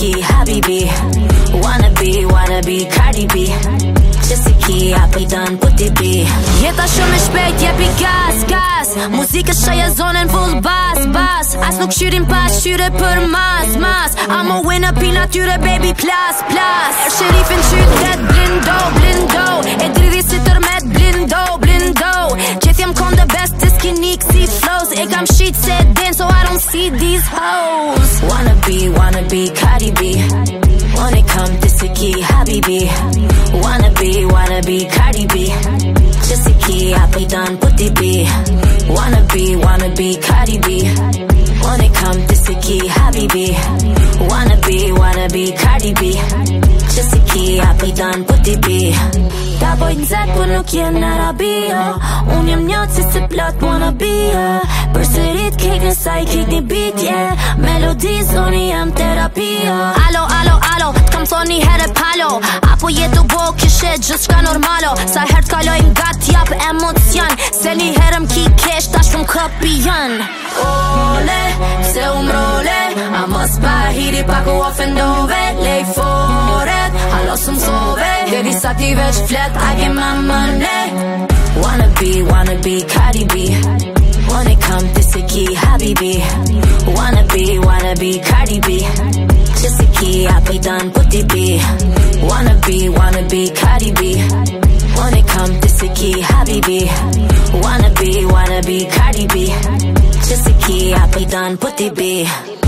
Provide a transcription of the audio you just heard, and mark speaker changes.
Speaker 1: key, habibi. Wanna be Cardi B. Just a key, I be done, put it be. Jeta shumë e shpejt, jepi gas. Muzikë shaja zonën full bass. As nuk shyrim pas, shyre për mas. I'm a winner, pi natyre, baby, plus. Er sherifin qytet, blindo. E dridhi si tërmet, blindo. Qeth jem kon the best, is kinik si flows. E kam shit se den, so I don't see these hoes. Wanna be Cardi B. When it come to Siki, habibi. Wanna be Cardi B. Just a key, I be done, put it be. Wanna be Cardi B. When it come to Siki, habibi. Wanna be Cardi B. Just a key, I be done, put it be. Ta bojt nxek, po nuk jen në Arabia. Unë jem njët si plot wanna be. Përsërit kek në saj, kek një beat, yeah. Melodi zoni jem terapia. Alo, t'kam thoni herë palo. Apo jetu bo kishe gjithë shka normalo. Sa herë t'kalojnë gat jap emocion. Se një herë m'ki kesh ta shumë këpion. Ole, se umrole. A mos pa hiri pa ku ofendove. Lej foret, halo sum sove. Deri sa ti veç flet, I get my money. Wanna be Cardi B. When it come to Siki, habibi. Wanna be Cardi B. Just a key, I be done, put it be. Wanna be Cardi B. When it come to Siki, habibi. Wanna be Cardi B. Just a key, I be done, put it be.